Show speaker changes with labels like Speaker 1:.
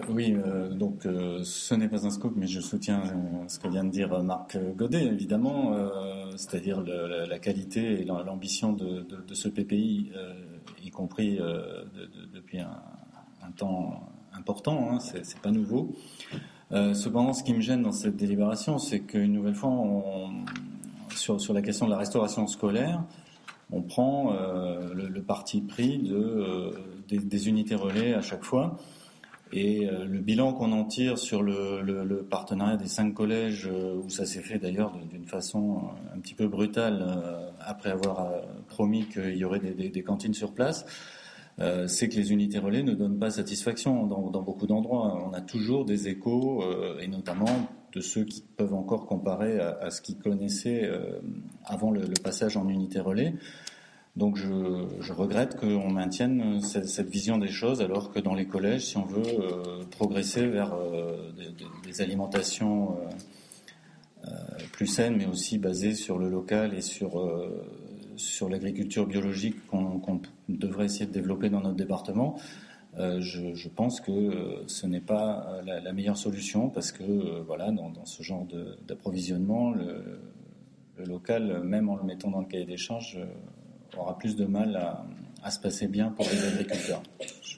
Speaker 1: Oui, donc ce n'est pas un scoop, mais je soutiens ce que vient de dire Marc Godet, évidemment, c'est-à-dire la qualité et l'ambition de ce PPI, y compris depuis un temps important, hein, c'est pas nouveau. Cependant, ce qui me gêne dans cette délibération, c'est qu'une nouvelle fois, sur la question de la restauration scolaire, on prend le parti pris des unités relais à chaque fois. Et le bilan qu'on en tire sur le partenariat des 5 collèges, où ça s'est fait d'ailleurs d'une façon un petit peu brutale, après avoir promis qu'il y aurait des cantines sur place, c'est que les unités relais ne donnent pas satisfaction dans beaucoup d'endroits. On a toujours des échos, et notamment de ceux qui peuvent encore comparer à ce qu'ils connaissaient avant le passage en unité relais. Donc je regrette qu'on maintienne cette vision des choses, alors que dans les collèges, si on veut progresser vers des alimentations plus saines, mais aussi basées sur le local et sur l'agriculture biologique qu'on devrait essayer de développer dans notre département, je pense que ce n'est pas la meilleure solution, parce que voilà, dans ce genre d'approvisionnement, le local, même en le mettant dans le cahier des charges, aura plus de mal à se passer bien pour les agriculteurs.